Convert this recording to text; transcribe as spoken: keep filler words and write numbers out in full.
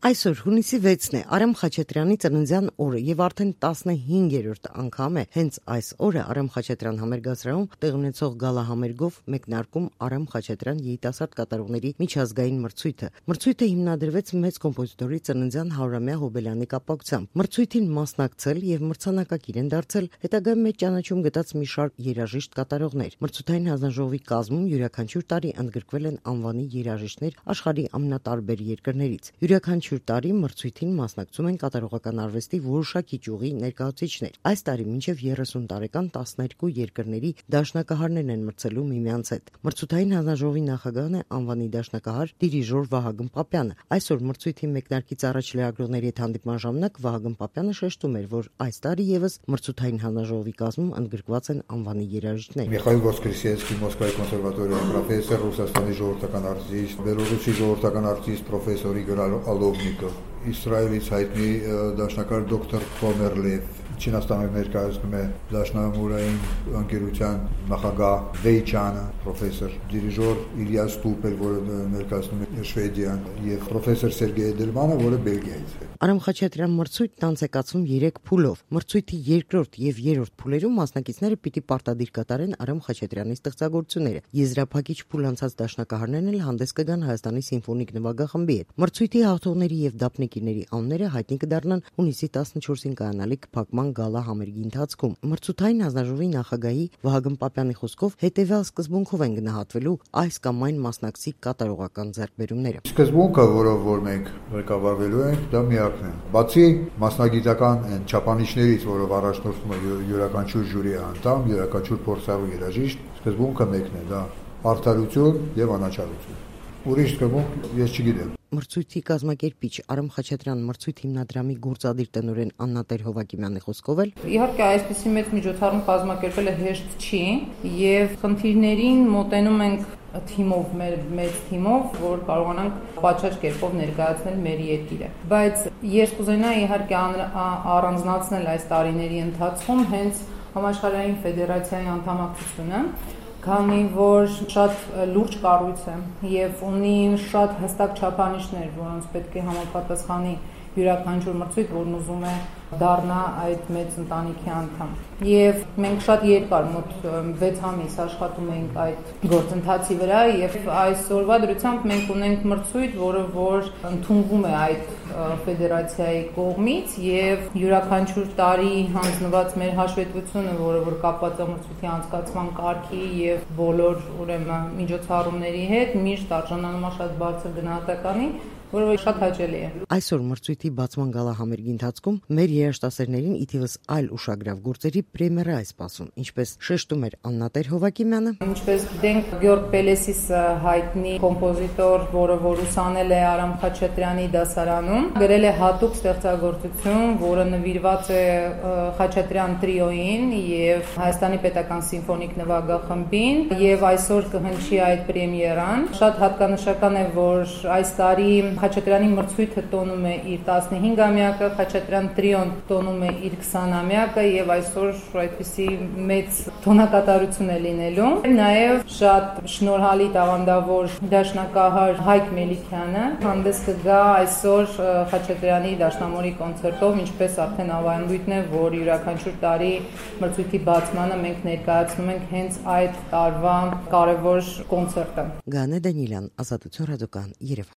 Այսօր հունիսի վեցն է, Արամ Խաչատրյանի ծննդյան օրը եւ արդեն տասնհինգերորդ անգամ է հենց այս օրը Արամ Խաչատրյան համերգասրահում տեղ ունեցող գալահամերգով մեկնարկում Արամ Խաչատրյան երիտասարդ կատարողների միջազգային մրցույթը։ Մրցույթը հիմնադրվեց մեծ կոմպոզիտորի ծննդյան հարյուրամյա հոբելյանի կապակցությամբ։ Մրցույթին մասնակցել եւ մրցանակակիր են դարձել հետագայում մեծ ճանաչում գտած մի շարք երաժիշտ կատարողներ։ Մրցութային հանձնաժողովի կազմում յուրաքանչյուր տարի ընդգրկվել են անվանի երաժիշտներ աշխարհի ամենատարբեր երկրներից։ Յուրաքանչյուր տարի մրցույթին մասնակցում են կատարողական արվեստի որոշակի ճյուղի ներկայացուցիչներ։ Այս տարի մինչև երեսուն տարեկան տասներկու երկրների դաշնակահարներն են մրցելու միմյանց հետ։ Մրցութային հանձնաժողովի նախագահն է անվանի դաշնակահար դիրիժոր Վահագն Պապյանը։ Այսօր մրցույթի մեկնարկից առաջ լրագրողների հետ հանդիպման ժամանակ Վահագն Պապյանը շեշտում էր, որ այս տարի եւս մրցութային հանձնաժողովի կազմում ընդգրկված են անվանի երաժիշտներ։ Միխայել Վոսկրեսենսկի Մոսկվայի կոնսերվատորիայի պրոֆեսոր, Ռուսաստանի ժողովրդական արտիստ, Բելոռուսի ժողովրդական արտիստ պրոֆեսոր Իգոր Ալովնիկով, Իսրայելից հայտնի դաշնակահար դոկտոր Կոմերլև, Չինաստանում ներկայացնում է դաշնամուրային ընկերության նախագահ Վեյչանը, պրոֆեսոր դիրիժոր Իլիա Ստուպել, որը ներկայացնում է Շվեդիան, եւ պրոֆեսոր Սերգեյ Դելմանը, որը Բելգիայից է։ Արամ Խաչատրյան մրցույթն անց է կացվում երեք փուլով։ Մրցույթի երկրորդ եւ երրորդ փուլերում մասնակիցները պիտի պարտադիր կատարեն Արամ Խաչատրյանի ստեղծագործությունները։ Եզրափակիչ փուլ անցած դաշնակահարներն էլ հանդես կգան Հայաստանի սիմֆոնիկ նվագախմբի հետ։ Մրցույթի հաղթողների եւ դափնեկիրների անունները հայտնի կդառնան հունիսի տասնչորսին կայանալիք փակման գալա համերգի ընթացքում։ Մրցութային հանձնաժողովի նախագահի Վահագն Պապյանի խոսքով հետեւյալ սկզբունքով են գնահատվելու այս կամ այն մասնակցի կատարողական ձեռքբերումները։ Սկզբունքը, որով որ մենք ղեկավարվելու ենք, դա միակն է։ Բացի մասնագիտական այն չափանիշներից, որով առաջնորդվում է յուրաքանչյուր ժյուրի անդամ, յուրաքանչյուր փորձառու երաժիշտ, սկզբունքը մեկն է, դա արդարություն եւ անաչառություն։ Ուրիշ սկզբունք ես չգիտեմ։ Մրցույթի կազմակերպիչ Արամ Խաչատրյան մրցույթ հիմնադրամի գործադիր տնօրեն Աննա Տեր-Հովակիմյանի խոսքով էլ իհարկե այսպիսի մեծ միջոցառում կազմակերպելը հեշտ չի եւ խնդիրներին մոտենում ենք թիմով, մեր մեծ թիմով, որ կարողանանք պատշաճ կերպով ներկայացնել մեր երկիրը։ Բայց ես կուզենայի իհարկե առանձնացնել այս տարիների ընթացքում հենց համաշխարհային ֆեդերացիայի անդամակցությունը, քանի որ շատ լուրջ կառույց է եւ ունի շատ հստակ չափանիշներ, որոնց պետք է համապատասխանի յուրաքանչյուր մրցույթ, որն ուզում է դառնա այդ մեծ ընտանիքի անդամ։ Եվ մենք շատ երկար, մոտ վեց ամիս աշխատում ենք այդ գործընթացի վրա եւ այսօրվա դրությամբ մենք ունենք մրցույթ, որը որ ընդունվում է այդ ֆեդերացիայի կողմից եւ յուրաքանչյուր տարի հանձնված մեր հաշվետվությունը, որը որ կապված է մրցույթի անցկացման կարգի եւ բոլոր ուրեմն միջոցառումների հետ, միշտ արժանանում է շատ բարձր գնահատականի, որը շատ հաճելի է։ Այսօր մրցույթի բացման գալա համերգի ընթացքում մեր երաժշտասերներին ի թիվս այլ ուշագրավ գործերի պրեմիերա է սպասում, ինչպես շեշտում էր Աննա Տեր-Հովակիմյանը։ Ինչպես գիտենք, Գյորգ Պելեսիսը հայտնի կոմպոզիտոր, որը որ ուսանել է Արամ Խաչատրյանի դասարանում, գրել է հատուկ ստեղծագործություն, որը նվիրված է Խաչատրյան տրիոյին եւ Հայաստանի պետական սիմֆոնիկ նվագախմբին, եւ այսօր կհնչի այդ պրեմիերան։ Շատ հատկանշական է, որ այս տարի Խաչատրյանի մրցույթը տոնում է իր տասնհինգամյակը, Խաչատրյան տրիոն տոնում է իր քսանամյակը եւ այսօր այդպիսի մեծ տոնակատարություն է լինելու։ Նաեւ շատ շնորհալի տաղանդավոր դաշնակահար Հայկ Մելիքյանը հանդես կգա այսօր Խաչատրյանի դաշնամուրի կոնցերտով, ինչպես արդեն ավանդույթն է, որ յուրաքանչյուր տարի մրցույթի բացմանը մենք ներկայացնում ենք հենց այդ տարվա կարևոր կոնցերտը։ Գանե Դանիելյան, Ազատություն ռադիոկան, Երևան։